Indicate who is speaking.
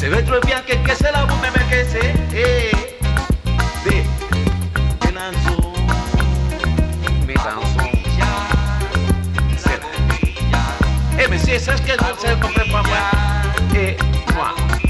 Speaker 1: Se veut trop bien que c'est là vous même que c'est des Benanzo Medanzo c'est mais c'est ça ce que je ne comprends pas moi et moi